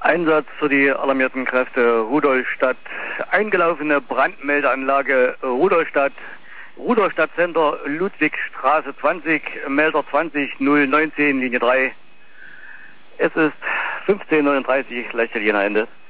Einsatz für die alarmierten Kräfte Rudolstadt. Eingelaufene Brandmeldeanlage Rudolstadt. Rudolstadt Center, Ludwigstraße 20, Melder 20 019, Linie 3. Es ist 15:39 Uhr, Lichtjäger Ende.